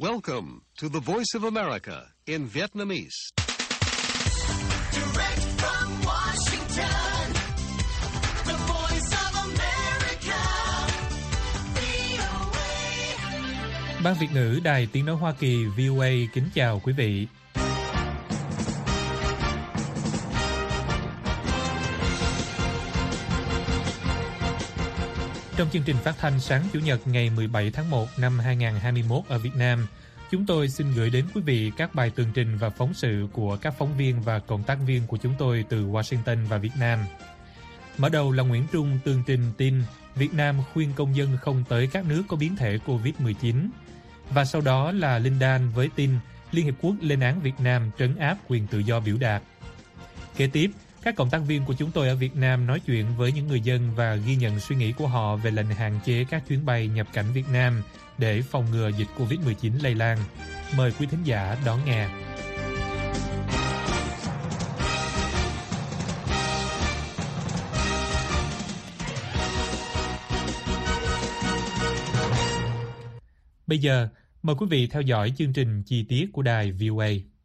Welcome to the Voice of America in Vietnamese. Direct from Washington, the Voice of America, VOA. Ban Việt ngữ Đài Tiếng nói Hoa Kỳ VOA kính chào quý vị. Trong chương trình phát thanh sáng Chủ nhật ngày 17 tháng 1 năm 2021 ở Việt Nam, chúng tôi xin gửi đến quý vị các bài tường trình và phóng sự của các phóng viên và cộng tác viên của chúng tôi từ Washington và Việt Nam. Mở đầu là Nguyễn Trung tường trình tin Việt Nam khuyên công dân không tới các nước có biến thể COVID-19. Và sau đó là Linh Đan với tin Liên Hiệp Quốc lên án Việt Nam trấn áp quyền tự do biểu đạt. Kế tiếp, các cộng tác viên của chúng tôi ở Việt Nam nói chuyện với những người dân và ghi nhận suy nghĩ của họ về lệnh hạn chế các chuyến bay nhập cảnh Việt Nam để phòng ngừa dịch COVID-19 lây lan. Mời quý thính giả đón nghe. Bây giờ, mời quý vị theo dõi chương trình chi tiết của đài VOA.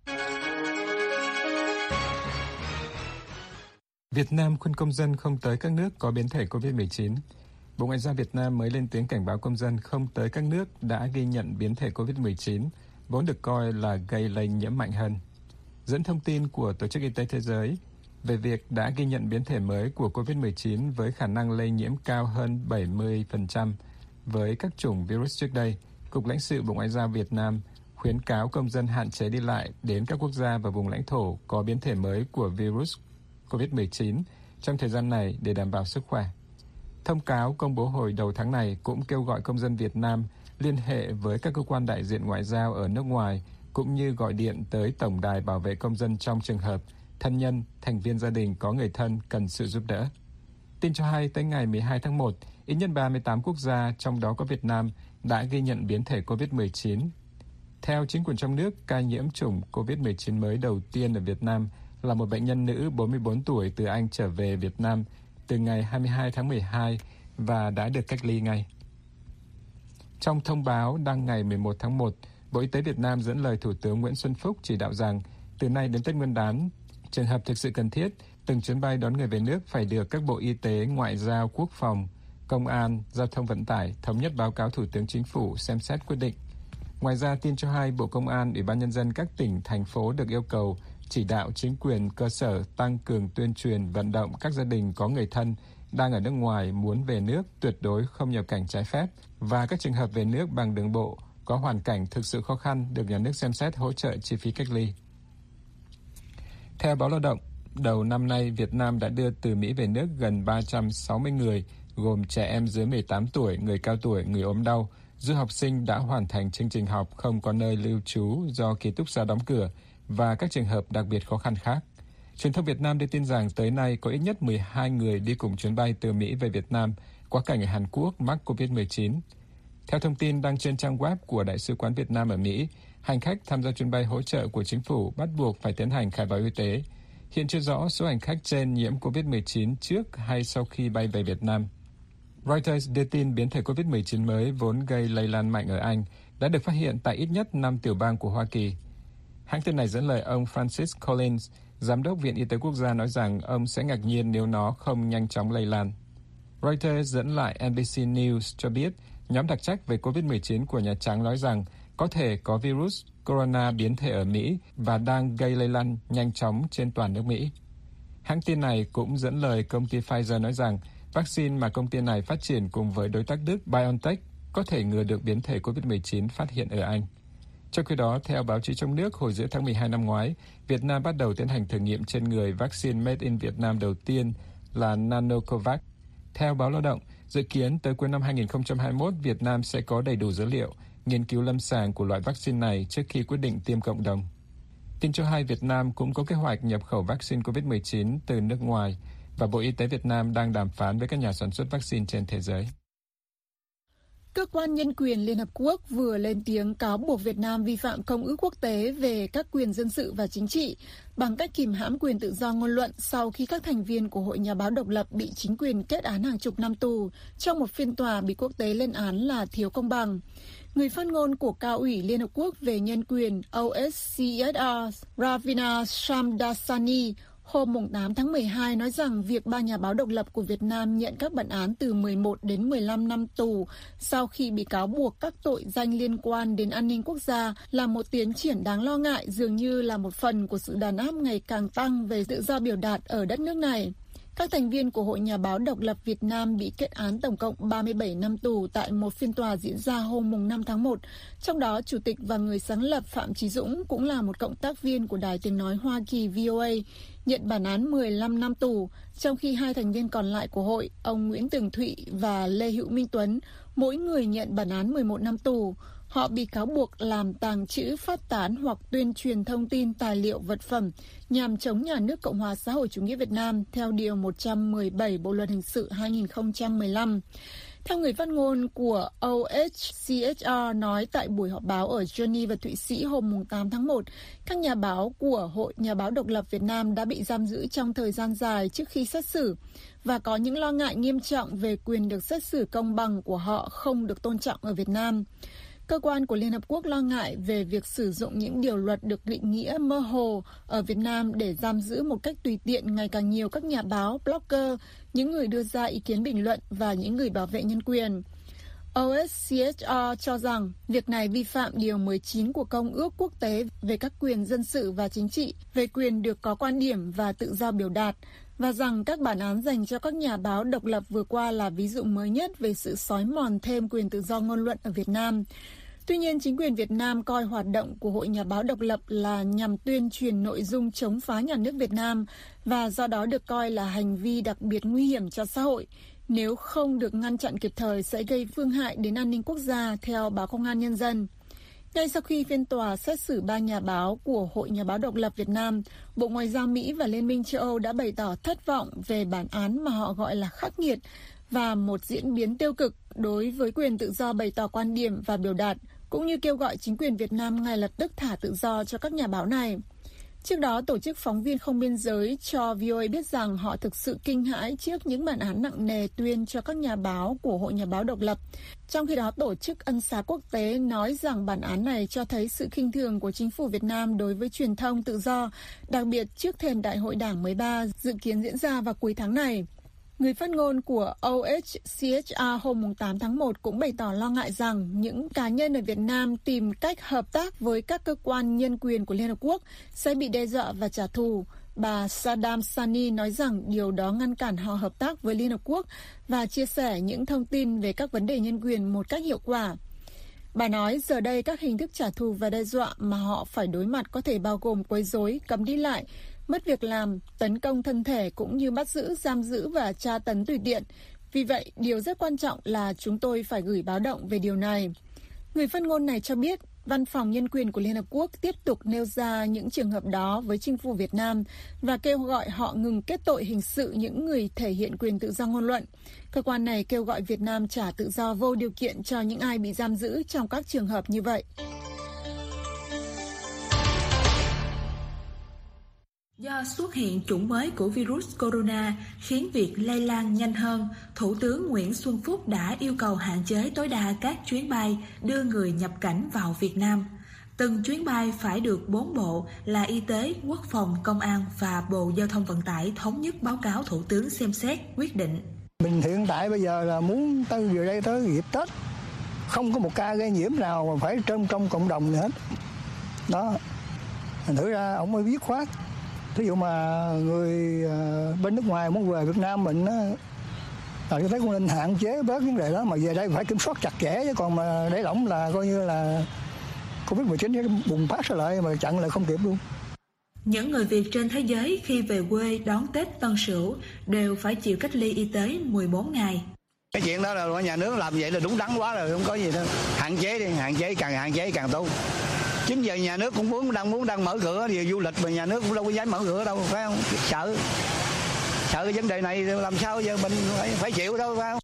Việt Nam khuyên công dân không tới các nước có biến thể COVID-19. Bộ Ngoại giao Việt Nam mới lên tiếng cảnh báo công dân không tới các nước đã ghi nhận biến thể COVID-19, vốn được coi là gây lây nhiễm mạnh hơn. Dẫn thông tin của Tổ chức Y tế Thế giới về việc đã ghi nhận biến thể mới của COVID-19 với khả năng lây nhiễm cao hơn 70% với các chủng virus trước đây, Cục lãnh sự Bộ Ngoại giao Việt Nam khuyến cáo công dân hạn chế đi lại đến các quốc gia và vùng lãnh thổ có biến thể mới của virus COVID-19 trong thời gian này để đảm bảo sức khỏe. Thông cáo công bố hồi đầu tháng này cũng kêu gọi công dân Việt Nam liên hệ với các cơ quan đại diện ngoại giao ở nước ngoài cũng như gọi điện tới Tổng đài bảo vệ công dân trong trường hợp thân nhân, thành viên gia đình có người thân cần sự giúp đỡ. Tin cho hay tới ngày 12 tháng 1, ít nhất 38 quốc gia, trong đó có Việt Nam, đã ghi nhận biến thể COVID-19. Theo chính quyền trong nước, ca nhiễm chủng COVID-19 mới đầu tiên ở Việt Nam là một bệnh nhân nữ 44 tuổi từ Anh trở về Việt Nam từ ngày 22 tháng 12 và đã được cách ly ngay. Trong thông báo đăng ngày 11 tháng 1, Bộ Y tế Việt Nam dẫn lời Thủ tướng Nguyễn Xuân Phúc chỉ đạo rằng từ nay đến Tết Nguyên đán, trường hợp thực sự cần thiết, từng chuyến bay đón người về nước phải được các Bộ Y tế, Ngoại giao, Quốc phòng, Công an, Giao thông Vận tải thống nhất báo cáo Thủ tướng Chính phủ xem xét quyết định. Ngoài ra, tin cho hay Bộ Công an, Ủy ban Nhân dân các tỉnh, thành phố được yêu cầu chỉ đạo chính quyền cơ sở tăng cường tuyên truyền vận động các gia đình có người thân đang ở nước ngoài muốn về nước tuyệt đối không nhập cảnh trái phép và các trường hợp về nước bằng đường bộ có hoàn cảnh thực sự khó khăn được nhà nước xem xét hỗ trợ chi phí cách ly. Theo báo Lao động, đầu năm nay Việt Nam đã đưa từ Mỹ về nước gần 360 người gồm trẻ em dưới 18 tuổi, người cao tuổi, người ốm đau, du học sinh đã hoàn thành chương trình học không có nơi lưu trú do ký túc xá đóng cửa và các trường hợp đặc biệt khó khăn khác. Truyền thông Việt Nam đưa tin rằng tới nay có ít nhất 12 người đi cùng chuyến bay từ Mỹ về Việt Nam quá cảnh ở Hàn Quốc mắc COVID-19. Theo thông tin đăng trên trang web của Đại sứ quán Việt Nam ở Mỹ, hành khách tham gia chuyến bay hỗ trợ của chính phủ bắt buộc phải tiến hành khai báo y tế. Hiện chưa rõ số hành khách trên nhiễm COVID-19 trước hay sau khi bay về Việt Nam. Reuters đưa tin biến thể COVID-19 mới vốn gây lây lan mạnh ở Anh đã được phát hiện tại ít nhất 5 tiểu bang của Hoa Kỳ. Hãng tin này dẫn lời ông Francis Collins, Giám đốc Viện Y tế Quốc gia nói rằng ông sẽ ngạc nhiên nếu nó không nhanh chóng lây lan. Reuters dẫn lại NBC News cho biết nhóm đặc trách về COVID-19 của Nhà Trắng nói rằng có thể có virus corona biến thể ở Mỹ và đang gây lây lan nhanh chóng trên toàn nước Mỹ. Hãng tin này cũng dẫn lời công ty Pfizer nói rằng vaccine mà công ty này phát triển cùng với đối tác Đức BioNTech có thể ngừa được biến thể COVID-19 phát hiện ở Anh. Trong khi đó, theo báo chí trong nước, hồi giữa tháng 12 năm ngoái, Việt Nam bắt đầu tiến hành thử nghiệm trên người vaccine made in Việt Nam đầu tiên là Nanocovax. Theo báo Lao động, dự kiến tới cuối năm 2021, Việt Nam sẽ có đầy đủ dữ liệu, nghiên cứu lâm sàng của loại vaccine này trước khi quyết định tiêm cộng đồng. Tin cho hay Việt Nam cũng có kế hoạch nhập khẩu vaccine COVID-19 từ nước ngoài và Bộ Y tế Việt Nam đang đàm phán với các nhà sản xuất vaccine trên thế giới. Cơ quan Nhân quyền Liên Hợp Quốc vừa lên tiếng cáo buộc Việt Nam vi phạm Công ước Quốc tế về các quyền dân sự và chính trị bằng cách kìm hãm quyền tự do ngôn luận sau khi các thành viên của Hội Nhà báo độc lập bị chính quyền kết án hàng chục năm tù trong một phiên tòa bị quốc tế lên án là thiếu công bằng. Người phát ngôn của Cao ủy Liên Hợp Quốc về Nhân quyền OHCHR Ravina Shamdasani hôm 8 tháng 12 nói rằng việc 3 nhà báo độc lập của Việt Nam nhận các bản án từ 11 đến 15 năm tù sau khi bị cáo buộc các tội danh liên quan đến an ninh quốc gia là một tiến triển đáng lo ngại, dường như là một phần của sự đàn áp ngày càng tăng về tự do biểu đạt ở đất nước này. Các thành viên của Hội Nhà báo độc lập Việt Nam bị kết án tổng cộng 37 năm tù tại một phiên tòa diễn ra hôm 5 tháng 1. Trong đó, Chủ tịch và người sáng lập Phạm Chí Dũng cũng là một cộng tác viên của Đài Tiếng Nói Hoa Kỳ VOA, nhận bản án 15 năm tù, trong khi 2 thành viên còn lại của hội, ông Nguyễn Tường Thụy và Lê Hữu Minh Tuấn, mỗi người nhận bản án 11 năm tù. Họ bị cáo buộc làm tàng trữ, phát tán hoặc tuyên truyền thông tin, tài liệu, vật phẩm nhằm chống nhà nước Cộng hòa xã hội chủ nghĩa Việt Nam theo Điều 117 Bộ Luật Hình sự 2015. Theo người phát ngôn của OHCHR nói tại buổi họp báo ở Geneva, Thụy Sĩ hôm 8 tháng 1, các nhà báo của Hội Nhà báo độc lập Việt Nam đã bị giam giữ trong thời gian dài trước khi xét xử và có những lo ngại nghiêm trọng về quyền được xét xử công bằng của họ không được tôn trọng ở Việt Nam. Cơ quan của Liên Hợp Quốc lo ngại về việc sử dụng những điều luật được định nghĩa mơ hồ ở Việt Nam để giam giữ một cách tùy tiện ngày càng nhiều các nhà báo, blogger, những người đưa ra ý kiến bình luận và những người bảo vệ nhân quyền. OHCHR cho rằng việc này vi phạm Điều 19 của Công ước Quốc tế về các quyền dân sự và chính trị, về quyền được có quan điểm và tự do biểu đạt, và rằng các bản án dành cho các nhà báo độc lập vừa qua là ví dụ mới nhất về sự xói mòn thêm quyền tự do ngôn luận ở Việt Nam. Tuy nhiên, chính quyền Việt Nam coi hoạt động của Hội Nhà báo độc lập là nhằm tuyên truyền nội dung chống phá nhà nước Việt Nam và do đó được coi là hành vi đặc biệt nguy hiểm cho xã hội. Nếu không được ngăn chặn kịp thời sẽ gây phương hại đến an ninh quốc gia, theo báo Công an Nhân dân. Ngay sau khi phiên tòa xét xử 3 nhà báo của Hội Nhà báo độc lập Việt Nam, Bộ Ngoại giao Mỹ và Liên minh châu Âu đã bày tỏ thất vọng về bản án mà họ gọi là khắc nghiệt và một diễn biến tiêu cực đối với quyền tự do bày tỏ quan điểm và biểu đạt, cũng như kêu gọi chính quyền Việt Nam ngay lập tức thả tự do cho các nhà báo này. Trước đó, Tổ chức Phóng viên Không Biên giới cho VOA biết rằng họ thực sự kinh hãi trước những bản án nặng nề tuyên cho các nhà báo của Hội Nhà báo độc lập. Trong khi đó, Tổ chức Ân xá Quốc tế nói rằng bản án này cho thấy sự khinh thường của chính phủ Việt Nam đối với truyền thông tự do, đặc biệt trước thềm Đại hội Đảng 13 dự kiến diễn ra vào cuối tháng này. Người phát ngôn của OHCHR hôm 8 tháng 1 cũng bày tỏ lo ngại rằng những cá nhân ở Việt Nam tìm cách hợp tác với các cơ quan nhân quyền của Liên Hợp Quốc sẽ bị đe dọa và trả thù. Bà Sadam Sani nói rằng điều đó ngăn cản họ hợp tác với Liên Hợp Quốc và chia sẻ những thông tin về các vấn đề nhân quyền một cách hiệu quả. Bà nói giờ đây các hình thức trả thù và đe dọa mà họ phải đối mặt có thể bao gồm quấy rối, cấm đi lại, mất việc làm, tấn công thân thể cũng như bắt giữ, giam giữ và tra tấn tùy tiện. Vì vậy, điều rất quan trọng là chúng tôi phải gửi báo động về điều này. Người phát ngôn này cho biết, Văn phòng Nhân quyền của Liên Hợp Quốc tiếp tục nêu ra những trường hợp đó với chính phủ Việt Nam và kêu gọi họ ngừng kết tội hình sự những người thể hiện quyền tự do ngôn luận. Cơ quan này kêu gọi Việt Nam trả tự do vô điều kiện cho những ai bị giam giữ trong các trường hợp như vậy. Do xuất hiện chủng mới của virus corona khiến việc lây lan nhanh hơn, Thủ tướng Nguyễn Xuân Phúc đã yêu cầu hạn chế tối đa các chuyến bay đưa người nhập cảnh vào Việt Nam. Từng chuyến bay phải được 4 bộ là Y tế, Quốc phòng, Công an và Bộ Giao thông Vận tải thống nhất báo cáo Thủ tướng xem xét quyết định. Mình hiện tại bây giờ là muốn từ giờ đây tới dịp Tết không có một ca gây nhiễm nào mà phải trong cộng đồng nữa hết. Đó, thành thử ra ông mới viết khoát. Thí dụ mà người bên nước ngoài muốn về Việt Nam mình là tôi thấy cũng nên hạn chế bớt vấn đề đó, mà về đây phải kiểm soát chặt chẽ, chứ còn mà để lỏng là coi như là Covid-19 bùng phát trở lại mà chặn lại không kịp luôn. Những người Việt trên thế giới khi về quê đón Tết Tân Sửu đều phải chịu cách ly y tế 14 ngày. Cái chuyện đó là nhà nước làm vậy là đúng đắn quá rồi, không có gì đâu. Hạn chế đi, hạn chế càng tốt. Chính giờ nhà nước cũng đang mở cửa về du lịch mà nhà nước cũng đâu có dám mở cửa đâu, phải không? Sợ cái vấn đề này làm sao giờ mình phải chịu đâu, phải không?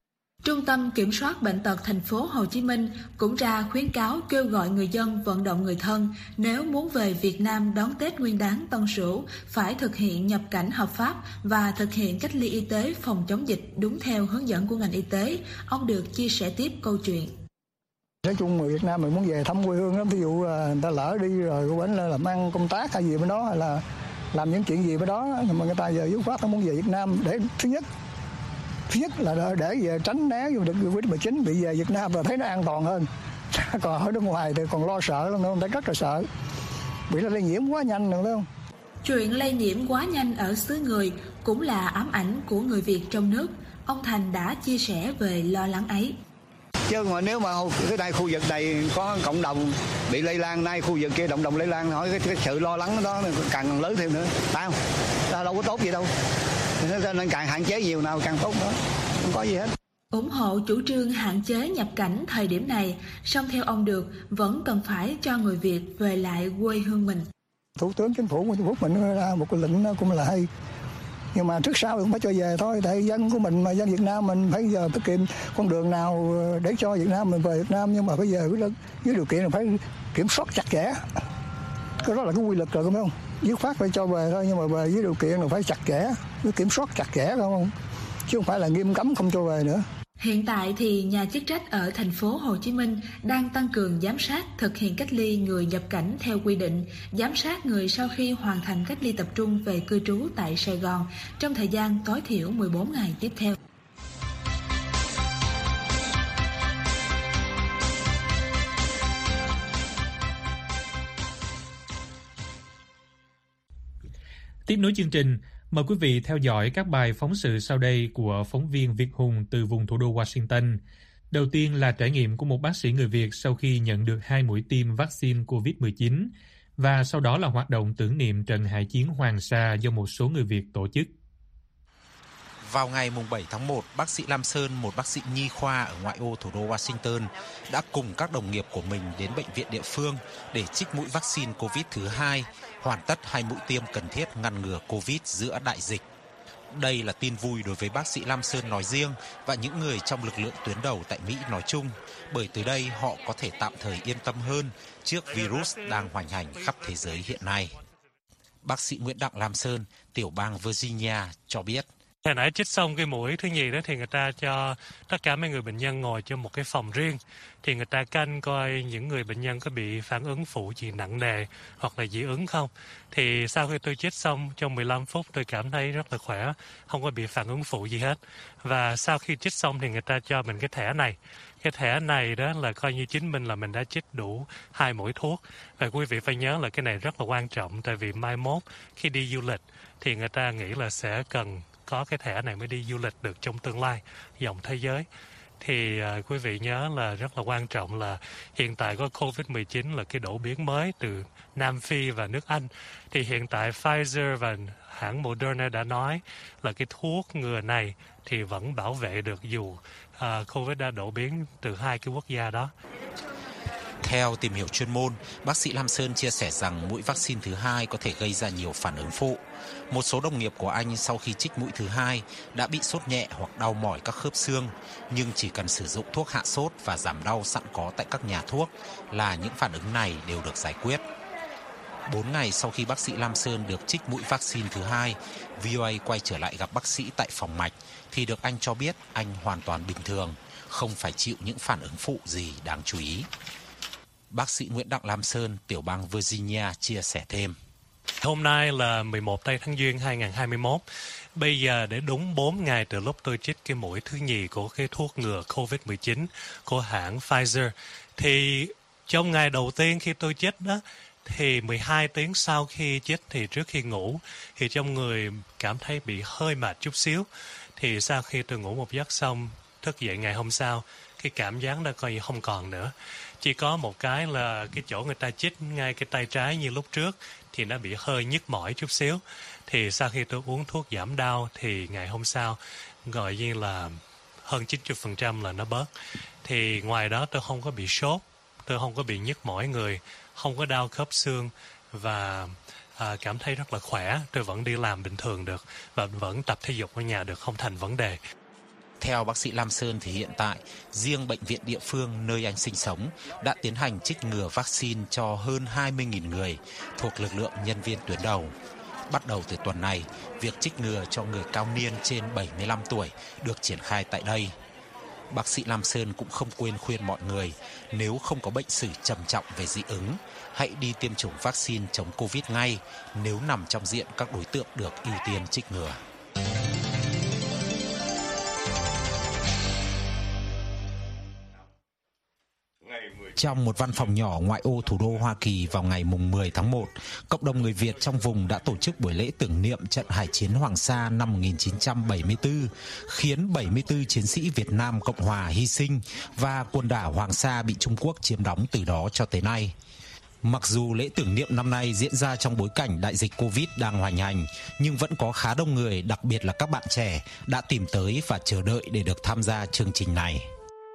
Trung tâm Kiểm soát Bệnh tật thành phố Hồ Chí Minh cũng ra khuyến cáo kêu gọi người dân vận động người thân nếu muốn về Việt Nam đón Tết Nguyên đán Tân Sửu phải thực hiện nhập cảnh hợp pháp và thực hiện cách ly y tế phòng chống dịch đúng theo hướng dẫn của ngành y tế. Ông được chia sẻ tiếp câu chuyện. Nói chung người Việt Nam mình muốn về thăm quê hương lắm, ví dụ người ta lỡ đi rồi có bển là làm ăn công tác hay gì bên đó hay là làm những chuyện gì bên đó, nhưng mà người ta giờ dứt khoát nó muốn về Việt Nam để thứ nhất là để về tránh né được Covid-19, bị về Việt Nam là thấy nó an toàn hơn. Còn ở nước ngoài thì còn lo sợ lắm, người ta rất là sợ bị lây nhiễm quá nhanh được không? Chuyện lây nhiễm quá nhanh ở xứ người cũng là ám ảnh của người Việt trong nước. Ông Thành đã chia sẻ về lo lắng ấy. Chứ mà nếu mà cái này khu vực này có cộng đồng bị lây lan, nay khu vực kia cộng đồng lây lan, hỏi cái sự lo lắng đó càng lớn thêm nữa, phải không? Ta đâu có tốt gì đâu, nên càng hạn chế nhiều nào càng tốt nữa, không có gì hết. Ủng hộ chủ trương hạn chế nhập cảnh thời điểm này, song theo ông Được vẫn cần phải cho người Việt về lại quê hương mình. Thủ tướng Chính phủ của Trung Quốc mình ra một cái lệnh cũng là hay, nhưng mà trước sau cũng phải cho về thôi, tại dân của mình mà dân Việt Nam mình phải giờ tiết kiệm con đường nào để cho Việt Nam mình về Việt Nam, nhưng mà bây giờ với điều kiện là phải kiểm soát chặt chẽ, cái đó là cái quy luật rồi, không? Dứt khoát phải cho về thôi, nhưng mà về với điều kiện là phải chặt chẽ, phải kiểm soát chặt chẽ, không? Chứ không phải là nghiêm cấm không cho về nữa. Hiện tại thì nhà chức trách ở thành phố Hồ Chí Minh đang tăng cường giám sát thực hiện cách ly người nhập cảnh theo quy định, giám sát người sau khi hoàn thành cách ly tập trung về cư trú tại Sài Gòn trong thời gian tối thiểu 14 ngày tiếp theo. Tiếp nối chương trình, mời quý vị theo dõi các bài phóng sự sau đây của phóng viên Việt Hùng từ vùng thủ đô Washington. Đầu tiên là trải nghiệm của một bác sĩ người Việt sau khi nhận được 2 mũi tiêm vaccine COVID-19, và sau đó là hoạt động tưởng niệm trận hải chiến Hoàng Sa do một số người Việt tổ chức. Vào ngày 7 tháng 1, bác sĩ Lam Sơn, một bác sĩ nhi khoa ở ngoại ô thủ đô Washington, đã cùng các đồng nghiệp của mình đến bệnh viện địa phương để trích mũi vaccine COVID thứ 2, hoàn tất 2 mũi tiêm cần thiết ngăn ngừa COVID giữa đại dịch. Đây là tin vui đối với bác sĩ Lam Sơn nói riêng và những người trong lực lượng tuyến đầu tại Mỹ nói chung, bởi từ đây họ có thể tạm thời yên tâm hơn trước virus đang hoành hành khắp thế giới hiện nay. Bác sĩ Nguyễn Đặng Lam Sơn, tiểu bang Virginia cho biết. Hồi nãy chích xong cái mũi thứ nhì đó thì người ta cho tất cả mấy người bệnh nhân ngồi trong một cái phòng riêng. Thì người ta canh coi những người bệnh nhân có bị phản ứng phụ gì nặng nề hoặc là dị ứng không. Thì sau khi tôi chích xong trong 15 phút tôi cảm thấy rất là khỏe, không có bị phản ứng phụ gì hết. Và sau khi chích xong thì người ta cho mình cái thẻ này. Cái thẻ này đó là coi như chứng minh là mình đã chích đủ 2 mũi thuốc. Và quý vị phải nhớ là cái này rất là quan trọng, tại vì mai mốt khi đi du lịch thì người ta nghĩ là sẽ cần có cái thẻ này mới đi du lịch được trong tương lai dòng thế giới. Thì quý vị nhớ là rất là quan trọng là hiện tại có COVID-19 là cái đột biến mới từ Nam Phi và nước Anh. Thì hiện tại Pfizer và hãng Moderna đã nói là cái thuốc ngừa này thì vẫn bảo vệ được dù COVID đã đột biến từ 2 cái quốc gia đó. Theo tìm hiểu chuyên môn, bác sĩ Lam Sơn chia sẻ rằng mũi vaccine thứ 2 có thể gây ra nhiều phản ứng phụ. Một số đồng nghiệp của anh sau khi trích mũi thứ 2 đã bị sốt nhẹ hoặc đau mỏi các khớp xương, nhưng chỉ cần sử dụng thuốc hạ sốt và giảm đau sẵn có tại các nhà thuốc là những phản ứng này đều được giải quyết. 4 ngày sau khi bác sĩ Lam Sơn được trích mũi vaccine thứ 2, VOA quay trở lại gặp bác sĩ tại phòng mạch thì được anh cho biết anh hoàn toàn bình thường, không phải chịu những phản ứng phụ gì đáng chú ý. Bác sĩ Nguyễn Đặng Lam Sơn, tiểu bang Virginia chia sẻ thêm. Hôm nay là 11 tây tháng Giêng 2021. Bây giờ để đúng 4 ngày từ lúc tôi chích cái mũi thứ nhì của cái thuốc ngừa COVID-19 của hãng Pfizer. Thì trong ngày đầu tiên khi tôi chích đó, thì 12 tiếng sau khi chích thì trước khi ngủ, thì trong người cảm thấy bị hơi mệt chút xíu. Thì sau khi tôi ngủ một giấc xong, thức dậy ngày hôm sau, cái cảm giác đó coi như không còn nữa. Chỉ có một cái là cái chỗ người ta chích ngay cái tay trái như lúc trước thì nó bị hơi nhức mỏi chút xíu. Thì sau khi tôi uống thuốc giảm đau thì ngày hôm sau gọi như là hơn 90% là nó bớt. Thì ngoài đó tôi không có bị sốt, tôi không có bị nhức mỏi người, không có đau khớp xương và cảm thấy rất là khỏe. Tôi vẫn đi làm bình thường được và vẫn tập thể dục ở nhà được, không thành vấn đề. Theo bác sĩ Lam Sơn thì hiện tại, riêng bệnh viện địa phương nơi anh sinh sống đã tiến hành trích ngừa vaccine cho hơn 20.000 người thuộc lực lượng nhân viên tuyến đầu. Bắt đầu từ tuần này, việc trích ngừa cho người cao niên trên 75 tuổi được triển khai tại đây. Bác sĩ Lam Sơn cũng không quên khuyên mọi người, nếu không có bệnh sử trầm trọng về dị ứng, hãy đi tiêm chủng vaccine chống Covid ngay nếu nằm trong diện các đối tượng được ưu tiên trích ngừa. Trong một văn phòng nhỏ ngoại ô thủ đô Hoa Kỳ vào ngày mùng 10 tháng 1, cộng đồng người Việt trong vùng đã tổ chức buổi lễ tưởng niệm trận Hải chiến Hoàng Sa năm 1974, khiến 74 chiến sĩ Việt Nam Cộng Hòa hy sinh và quần đảo Hoàng Sa bị Trung Quốc chiếm đóng từ đó cho tới nay. Mặc dù lễ tưởng niệm năm nay diễn ra trong bối cảnh đại dịch Covid đang hoành hành, nhưng vẫn có khá đông người, đặc biệt là các bạn trẻ, đã tìm tới và chờ đợi để được tham gia chương trình này.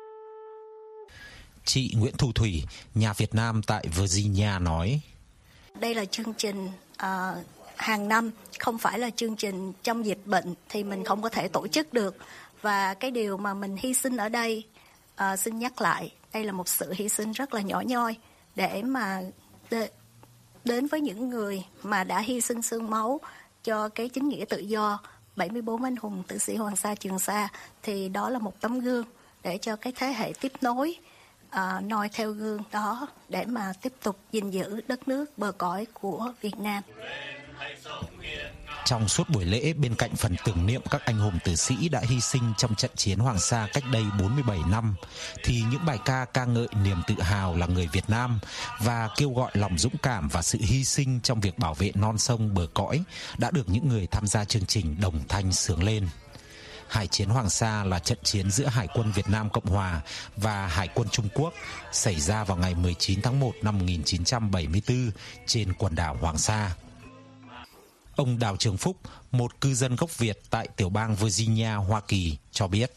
Chị Nguyễn Thu Thủy, nhà Việt Nam tại Virginia nói: Đây là chương trình hàng năm, không phải là chương trình trong dịch bệnh thì mình không có thể tổ chức được. Và cái điều mà mình hy sinh ở đây, xin nhắc lại, đây là một sự hy sinh rất là nhỏ nhoi để mà đến với những người mà đã hy sinh xương máu cho cái chính nghĩa tự do, 74 anh hùng tử sĩ Hoàng Sa Trường Sa, thì đó là một tấm gương để cho cái thế hệ tiếp nối noi theo gương đó để mà tiếp tục gìn giữ đất nước bờ cõi của Việt Nam. Trong suốt buổi lễ, bên cạnh phần tưởng niệm các anh hùng tử sĩ đã hy sinh trong trận chiến Hoàng Sa cách đây 47 năm, thì những bài ca ca ngợi niềm tự hào là người Việt Nam và kêu gọi lòng dũng cảm và sự hy sinh trong việc bảo vệ non sông bờ cõi đã được những người tham gia chương trình đồng thanh xướng lên. Hải chiến Hoàng Sa là trận chiến giữa Hải quân Việt Nam Cộng Hòa và Hải quân Trung Quốc xảy ra vào ngày 19 tháng 1 năm 1974 trên quần đảo Hoàng Sa. Ông Đào Trường Phúc, một cư dân gốc Việt tại tiểu bang Virginia, Hoa Kỳ, cho biết: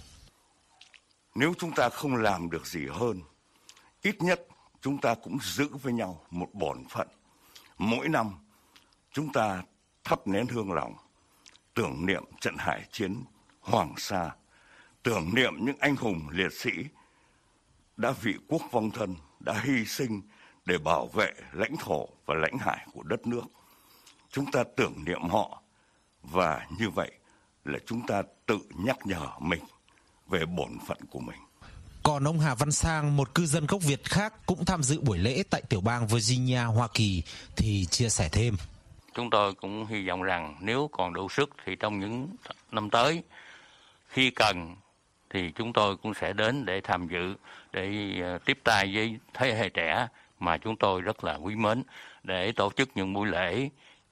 Nếu chúng ta không làm được gì hơn, ít nhất chúng ta cũng giữ với nhau một bổn phận. Mỗi năm chúng ta thắp nén hương lòng, tưởng niệm trận hải chiến Hoàng Sa, tưởng niệm những anh hùng liệt sĩ đã vị quốc vong thân, đã hy sinh để bảo vệ lãnh thổ và lãnh hải của đất nước. Chúng ta tưởng niệm họ, và như vậy là chúng ta tự nhắc nhở mình về bổn phận của mình. Còn ông Hà Văn Sang, một cư dân gốc Việt khác cũng tham dự buổi lễ tại tiểu bang Virginia, Hoa Kỳ, thì chia sẻ thêm: Chúng tôi cũng hy vọng rằng nếu còn đủ sức thì trong những năm tới, khi cần thì chúng tôi cũng sẽ đến để tham dự, để tiếp tay với thế hệ trẻ mà chúng tôi rất là quý mến, để tổ chức những buổi lễ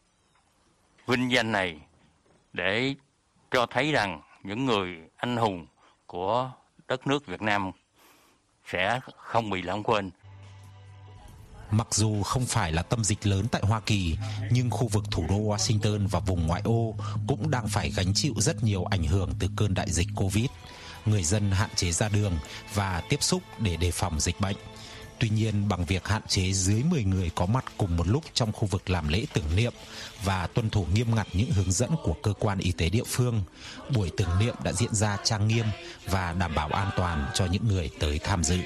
vinh danh này để cho thấy rằng những người anh hùng của đất nước Việt Nam sẽ không bị lãng quên. Mặc dù không phải là tâm dịch lớn tại Hoa Kỳ, nhưng khu vực thủ đô Washington và vùng ngoại ô cũng đang phải gánh chịu rất nhiều ảnh hưởng từ cơn đại dịch Covid. Người dân hạn chế ra đường và tiếp xúc để đề phòng dịch bệnh. Tuy nhiên, bằng việc hạn chế dưới 10 người có mặt cùng một lúc trong khu vực làm lễ tưởng niệm và tuân thủ nghiêm ngặt những hướng dẫn của cơ quan y tế địa phương, buổi tưởng niệm đã diễn ra trang nghiêm và đảm bảo an toàn cho những người tới tham dự.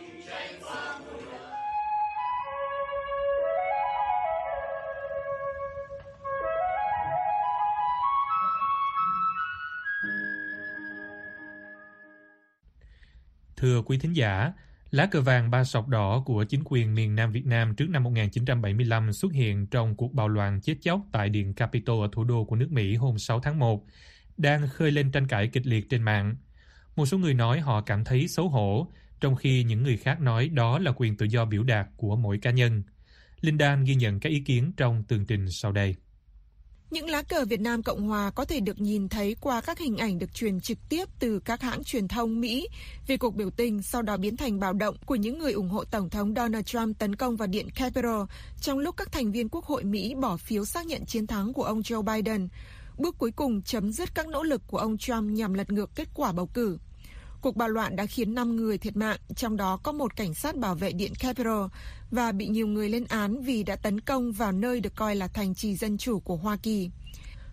Thưa quý thính giả, lá cờ vàng ba sọc đỏ của chính quyền miền Nam Việt Nam trước năm 1975 xuất hiện trong cuộc bạo loạn chết chóc tại Điện Capitol ở thủ đô của nước Mỹ hôm 6 tháng 1, đang khơi lên tranh cãi kịch liệt trên mạng. Một số người nói họ cảm thấy xấu hổ, trong khi những người khác nói đó là quyền tự do biểu đạt của mỗi cá nhân. Linh Dan ghi nhận các ý kiến trong tường trình sau đây. Những lá cờ Việt Nam Cộng Hòa có thể được nhìn thấy qua các hình ảnh được truyền trực tiếp từ các hãng truyền thông Mỹ về cuộc biểu tình sau đó biến thành bạo động của những người ủng hộ Tổng thống Donald Trump tấn công vào Điện Capitol trong lúc các thành viên Quốc hội Mỹ bỏ phiếu xác nhận chiến thắng của ông Joe Biden, bước cuối cùng chấm dứt các nỗ lực của ông Trump nhằm lật ngược kết quả bầu cử. Cuộc bạo loạn đã khiến 5 người thiệt mạng, trong đó có một cảnh sát bảo vệ Điện Capitol, và bị nhiều người lên án vì đã tấn công vào nơi được coi là thành trì dân chủ của Hoa Kỳ.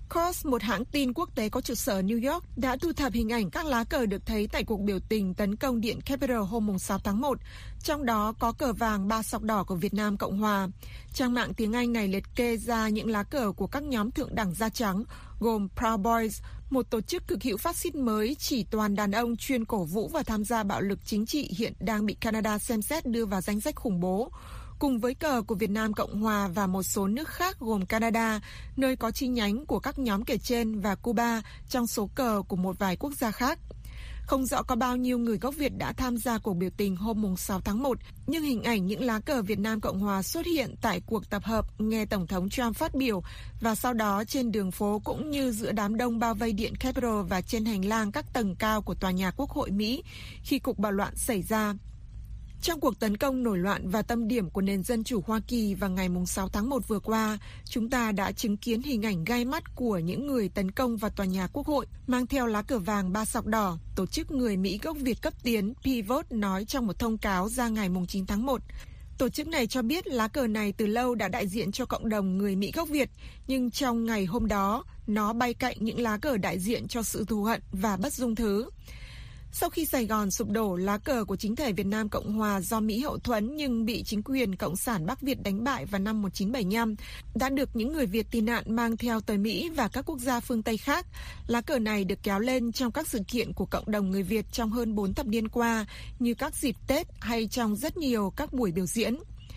COS, một hãng tin quốc tế có trụ sở ở New York, đã thu thập hình ảnh các lá cờ được thấy tại cuộc biểu tình tấn công Điện Capitol hôm 6 tháng 1, trong đó có cờ vàng 3 sọc đỏ của Việt Nam Cộng Hòa. Trang mạng tiếng Anh này liệt kê ra những lá cờ của các nhóm thượng đẳng da trắng, gồm Proud Boys, một tổ chức cực hữu phát xít mới chỉ toàn đàn ông chuyên cổ vũ và tham gia bạo lực chính trị hiện đang bị Canada xem xét đưa vào danh sách khủng bố, cùng với cờ của Việt Nam Cộng Hòa và một số nước khác gồm Canada, nơi có chi nhánh của các nhóm kể trên, và Cuba trong số cờ của một vài quốc gia khác. Không rõ có bao nhiêu người gốc Việt đã tham gia cuộc biểu tình hôm 6 tháng 1, nhưng hình ảnh những lá cờ Việt Nam Cộng Hòa xuất hiện tại cuộc tập hợp nghe Tổng thống Trump phát biểu và sau đó trên đường phố cũng như giữa đám đông bao vây Điện Capitol và trên hành lang các tầng cao của tòa nhà Quốc hội Mỹ khi cuộc bạo loạn xảy ra. Trong cuộc tấn công nổi loạn và tâm điểm của nền dân chủ Hoa Kỳ vào ngày 6 tháng 1 vừa qua, chúng ta đã chứng kiến hình ảnh gai mắt của những người tấn công vào tòa nhà Quốc hội mang theo lá cờ vàng 3 sọc đỏ, tổ chức người Mỹ gốc Việt cấp tiến Pivot nói trong một thông cáo ra ngày 9 tháng 1. Tổ chức này cho biết lá cờ này từ lâu đã đại diện cho cộng đồng người Mỹ gốc Việt, nhưng trong ngày hôm đó, nó bay cạnh những lá cờ đại diện cho sự thù hận và bất dung thứ. Sau khi Sài Gòn sụp đổ, lá cờ của chính thể Việt Nam Cộng Hòa do Mỹ hậu thuẫn nhưng bị chính quyền Cộng sản Bắc Việt đánh bại vào năm 1975 đã được những người Việt tị nạn mang theo tới Mỹ và các quốc gia phương Tây khác. Lá cờ này được kéo lên trong các sự kiện của cộng đồng người Việt trong hơn 4 thập niên qua, như các dịp Tết hay trong rất nhiều các buổi biểu diễn.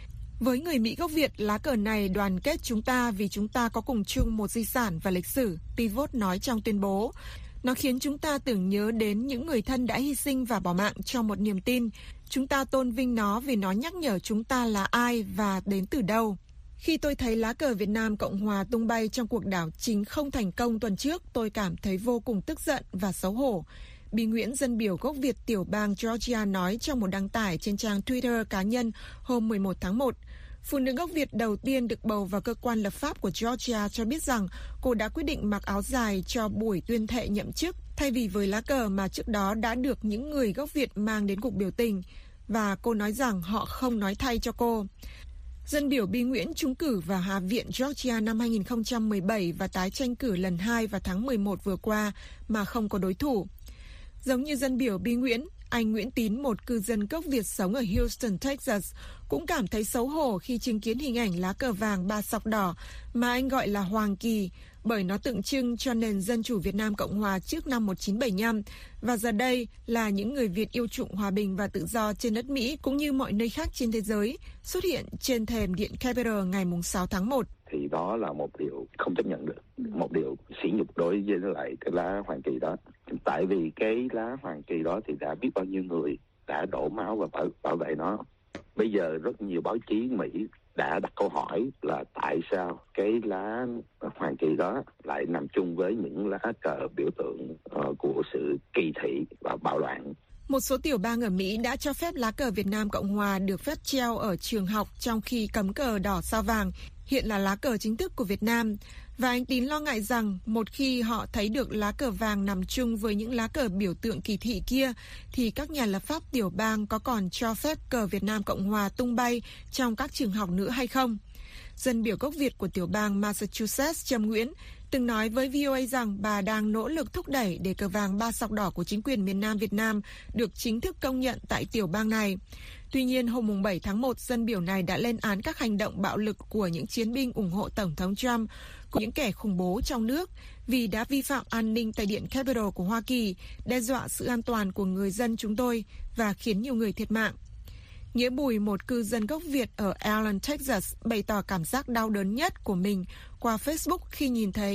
Với người Mỹ gốc Việt, lá cờ này đoàn kết chúng ta vì chúng ta có cùng chung một di sản và lịch sử, Pivot nói trong tuyên bố. Nó khiến chúng ta tưởng nhớ đến những người thân đã hy sinh và bỏ mạng cho một niềm tin. Chúng ta tôn vinh nó vì nó nhắc nhở chúng ta là ai và đến từ đâu. Khi tôi thấy lá cờ Việt Nam Cộng Hòa tung bay trong cuộc đảo chính không thành công tuần trước, tôi cảm thấy vô cùng tức giận và xấu hổ. Bí Nguyễn, dân biểu gốc Việt tiểu bang Georgia nói trong một đăng tải trên trang Twitter cá nhân hôm 11 tháng 1. Phụ nữ gốc Việt đầu tiên được bầu vào cơ quan lập pháp của Georgia cho biết rằng cô đã quyết định mặc áo dài cho buổi tuyên thệ nhậm chức thay vì với lá cờ mà trước đó đã được những người gốc Việt mang đến cuộc biểu tình, và cô nói rằng họ không nói thay cho cô. Dân biểu Bí Nguyễn trúng cử vào Hạ viện Georgia năm 2017 và tái tranh cử lần 2 vào tháng 11 vừa qua mà không có đối thủ. Giống như dân biểu Bí Nguyễn, anh Nguyễn Tín, một cư dân gốc Việt sống ở Houston, Texas, cũng cảm thấy xấu hổ khi chứng kiến hình ảnh lá cờ vàng 3 sọc đỏ mà anh gọi là Hoàng Kỳ, bởi nó tượng trưng cho nền dân chủ Việt Nam Cộng Hòa trước năm 1975, và giờ đây là những người Việt yêu chuộng hòa bình và tự do trên đất Mỹ cũng như mọi nơi khác trên thế giới, xuất hiện trên thềm Điện Capitol ngày 6 tháng 1. Thì đó là một điều không chấp nhận được, một điều sỉ nhục đối với lại cái lá Hoàng Kỳ đó. Tại vì cái lá Hoàng Kỳ đó thì đã biết bao nhiêu người đã đổ máu và bảo vệ nó. Bây giờ rất nhiều báo chí Mỹ đã đặt câu hỏi là tại sao cái lá Hoàng Kỳ đó lại nằm chung với những lá cờ biểu tượng của sự kỳ thị và bạo loạn. Một số tiểu bang ở Mỹ đã cho phép lá cờ Việt Nam Cộng Hòa được phép treo ở trường học, trong khi cấm cờ đỏ sao vàng hiện là lá cờ chính thức của Việt Nam. Và anh Tín lo ngại rằng một khi họ thấy được lá cờ vàng nằm chung với những lá cờ biểu tượng kỳ thị kia, thì các nhà lập pháp tiểu bang có còn cho phép cờ Việt Nam Cộng Hòa tung bay trong các trường học nữa hay không? Dân biểu gốc Việt của tiểu bang Massachusetts Trâm Nguyễn từng nói với VOA rằng bà đang nỗ lực thúc đẩy để cờ vàng 3 sọc đỏ của chính quyền miền Nam Việt Nam được chính thức công nhận tại tiểu bang này. Tuy nhiên, hôm 7 tháng 1, dân biểu này đã lên án các hành động bạo lực của những chiến binh ủng hộ Tổng thống Trump, của những kẻ khủng bố trong nước, vì đã vi phạm an ninh tại Điện Capitol của Hoa Kỳ, đe dọa sự an toàn của người dân chúng tôi và khiến nhiều người thiệt mạng. Nghĩa Bùi, một cư dân gốc Việt ở Allen, Texas, bày tỏ cảm giác đau đớn nhất của mình qua Facebook khi nhìn thấy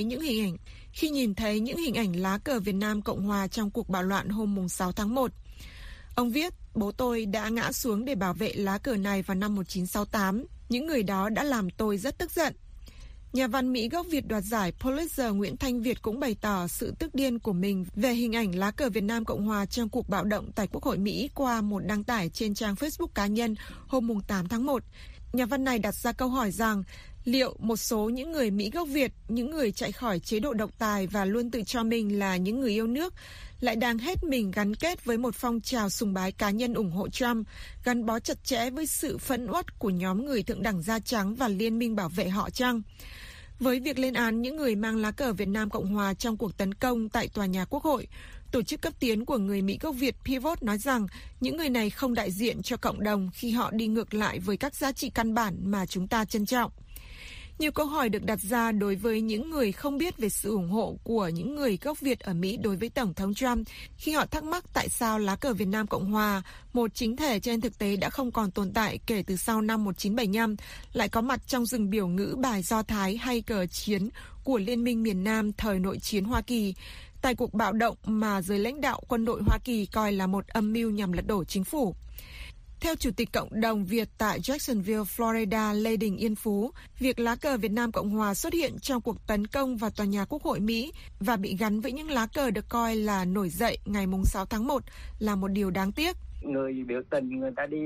những hình ảnh lá cờ Việt Nam Cộng Hòa trong cuộc bạo loạn hôm 6 tháng 1. Ông viết, bố tôi đã ngã xuống để bảo vệ lá cờ này vào năm 1968. Những người đó đã làm tôi rất tức giận. Nhà văn Mỹ gốc Việt đoạt giải Pulitzer Nguyễn Thanh Việt cũng bày tỏ sự tức điên của mình về hình ảnh lá cờ Việt Nam Cộng Hòa trong cuộc bạo động tại Quốc hội Mỹ qua một đăng tải trên trang Facebook cá nhân hôm 8 tháng 1. Nhà văn này đặt ra câu hỏi rằng liệu một số những người Mỹ gốc Việt, những người chạy khỏi chế độ độc tài và luôn tự cho mình là những người yêu nước, lại đang hết mình gắn kết với một phong trào sùng bái cá nhân ủng hộ Trump, gắn bó chặt chẽ với sự phẫn uất của nhóm người thượng đẳng da trắng và liên minh bảo vệ họ chăng? Với việc lên án những người mang lá cờ Việt Nam Cộng Hòa trong cuộc tấn công tại tòa nhà Quốc hội, tổ chức cấp tiến của người Mỹ gốc Việt Pivot nói rằng những người này không đại diện cho cộng đồng khi họ đi ngược lại với các giá trị căn bản mà chúng ta trân trọng. Nhiều câu hỏi được đặt ra đối với những người không biết về sự ủng hộ của những người gốc Việt ở Mỹ đối với Tổng thống Trump khi họ thắc mắc tại sao lá cờ Việt Nam Cộng Hòa, một chính thể trên thực tế đã không còn tồn tại kể từ sau năm 1975, lại có mặt trong rừng biểu ngữ bài Do Thái hay cờ chiến của Liên minh miền Nam thời nội chiến Hoa Kỳ, tại cuộc bạo động mà giới lãnh đạo quân đội Hoa Kỳ coi là một âm mưu nhằm lật đổ chính phủ. Theo Chủ tịch Cộng đồng Việt tại Jacksonville, Florida, Lê Đình Yên Phú, việc lá cờ Việt Nam Cộng Hòa xuất hiện trong cuộc tấn công vào tòa nhà Quốc hội Mỹ và bị gắn với những lá cờ được coi là nổi dậy ngày 6 tháng 1 là một điều đáng tiếc. Người biểu tình người ta đi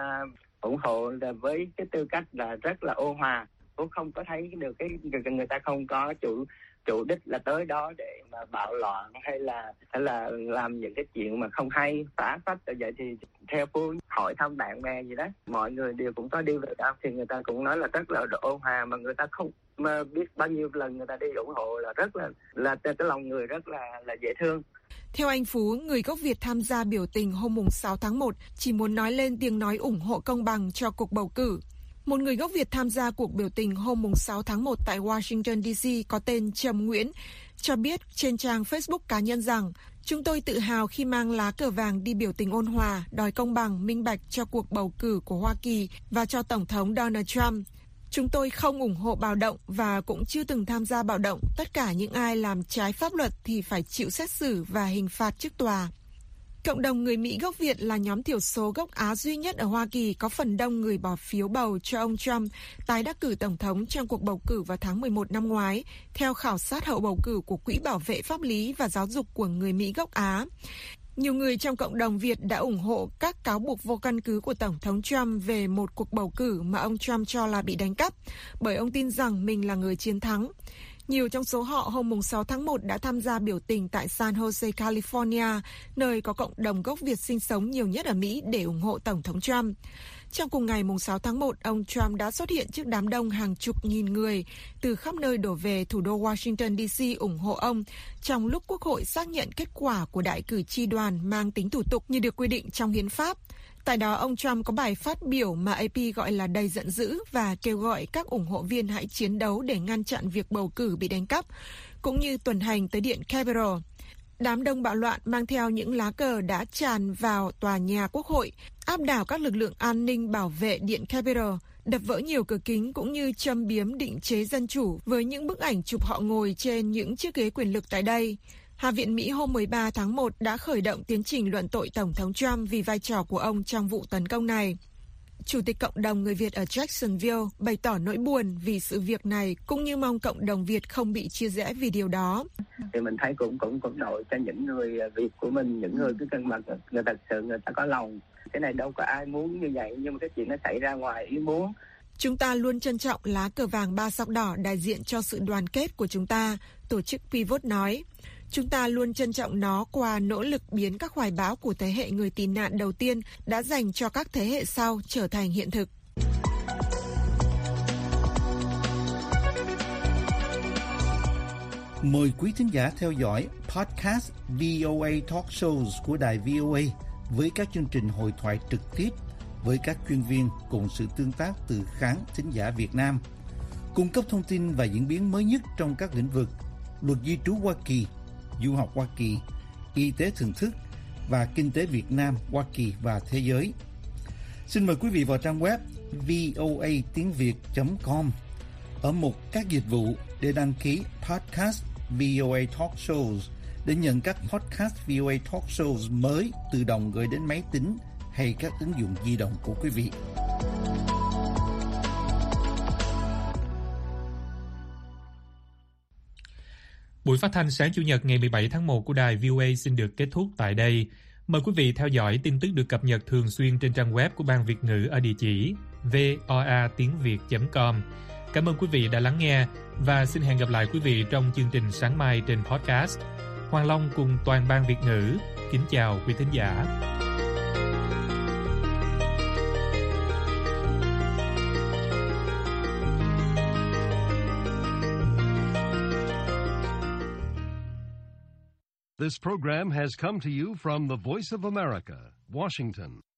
ủng hộ là với cái tư cách là rất là ôn hòa, cũng không có thấy được cái người ta không có chủ đích là tới đó để mà bạo loạn hay là làm những cái chuyện mà không hay, phá phách. Vậy thì theo Phú hỏi thăm bạn bè gì đó, mọi người đều cũng có đi về đâu thì người ta cũng nói là rất là ôn hòa, mà người ta không mà biết bao nhiêu lần người ta đi ủng hộ là rất là cái lòng người rất là dễ thương. Theo anh Phú, người gốc Việt tham gia biểu tình hôm 6 tháng 1 chỉ muốn nói lên tiếng nói ủng hộ công bằng cho cuộc bầu cử. Một người gốc Việt tham gia cuộc biểu tình hôm 6 tháng 1 tại Washington, D.C. có tên Trầm Nguyễn cho biết trên trang Facebook cá nhân rằng chúng tôi tự hào khi mang lá cờ vàng đi biểu tình ôn hòa, đòi công bằng, minh bạch cho cuộc bầu cử của Hoa Kỳ và cho Tổng thống Donald Trump. Chúng tôi không ủng hộ bạo động và cũng chưa từng tham gia bạo động. Tất cả những ai làm trái pháp luật thì phải chịu xét xử và hình phạt trước tòa. Cộng đồng người Mỹ gốc Việt là nhóm thiểu số gốc Á duy nhất ở Hoa Kỳ có phần đông người bỏ phiếu bầu cho ông Trump tái đắc cử Tổng thống trong cuộc bầu cử vào tháng 11 năm ngoái, theo khảo sát hậu bầu cử của Quỹ Bảo vệ Pháp lý và Giáo dục của người Mỹ gốc Á. Nhiều người trong cộng đồng Việt đã ủng hộ các cáo buộc vô căn cứ của Tổng thống Trump về một cuộc bầu cử mà ông Trump cho là bị đánh cắp, bởi ông tin rằng mình là người chiến thắng. Nhiều trong số họ hôm 6 tháng 1 đã tham gia biểu tình tại San Jose, California, nơi có cộng đồng gốc Việt sinh sống nhiều nhất ở Mỹ để ủng hộ Tổng thống Trump. Trong cùng ngày 6 tháng 1, ông Trump đã xuất hiện trước đám đông hàng chục nghìn người từ khắp nơi đổ về thủ đô Washington, D.C. ủng hộ ông trong lúc Quốc hội xác nhận kết quả của đại cử tri đoàn mang tính thủ tục như được quy định trong hiến pháp. Tại đó, ông Trump có bài phát biểu mà AP gọi là đầy giận dữ và kêu gọi các ủng hộ viên hãy chiến đấu để ngăn chặn việc bầu cử bị đánh cắp, cũng như tuần hành tới Điện Capitol. Đám đông bạo loạn mang theo những lá cờ đã tràn vào tòa nhà Quốc hội, áp đảo các lực lượng an ninh bảo vệ Điện Capitol, đập vỡ nhiều cửa kính cũng như châm biếm định chế dân chủ với những bức ảnh chụp họ ngồi trên những chiếc ghế quyền lực tại đây. Hạ viện Mỹ hôm 13 tháng 1 đã khởi động tiến trình luận tội Tổng thống Trump vì vai trò của ông trong vụ tấn công này. Chủ tịch Cộng đồng người Việt ở Jacksonville bày tỏ nỗi buồn vì sự việc này, cũng như mong cộng đồng Việt không bị chia rẽ vì điều đó. Thì mình thấy cũng đội cho những người Việt của mình, những người cứ cần mà người thật sự người ta có lòng. Cái này đâu có ai muốn như vậy, nhưng mà cái chuyện nó xảy ra ngoài ý muốn. Chúng ta luôn trân trọng lá cờ vàng 3 sắc đỏ đại diện cho sự đoàn kết của chúng ta, tổ chức Pivot nói. Chúng ta luôn trân trọng nó qua nỗ lực biến các hoài bão của thế hệ người tị nạn đầu tiên đã dành cho các thế hệ sau trở thành hiện thực. Mời quý thính giả theo dõi podcast VOA Talk Shows của đài VOA với các chương trình hội thoại trực tiếp với các chuyên viên cùng sự tương tác từ khán thính giả Việt Nam, cung cấp thông tin và diễn biến mới nhất trong các lĩnh vực luật di trú Hoa Kỳ, du học Hoa Kỳ, y tế thưởng thức và kinh tế Việt Nam, Hoa Kỳ và thế giới. Xin mời quý vị vào trang web voatiengviet.com ở mục các dịch vụ để đăng ký podcast VOA Talk Shows để nhận các podcast VOA Talk Shows mới tự động gửi đến máy tính hay các ứng dụng di động của quý vị. Buổi phát thanh sáng Chủ nhật ngày 17 tháng 1 của đài VOA xin được kết thúc tại đây. Mời quý vị theo dõi tin tức được cập nhật thường xuyên trên trang web của Ban Việt ngữ ở địa chỉ voatiengviet.com. Cảm ơn quý vị đã lắng nghe và xin hẹn gặp lại quý vị trong chương trình sáng mai trên podcast. Hoàng Long cùng toàn Ban Việt ngữ kính chào quý thính giả. This program has come to you from the Voice of America, Washington.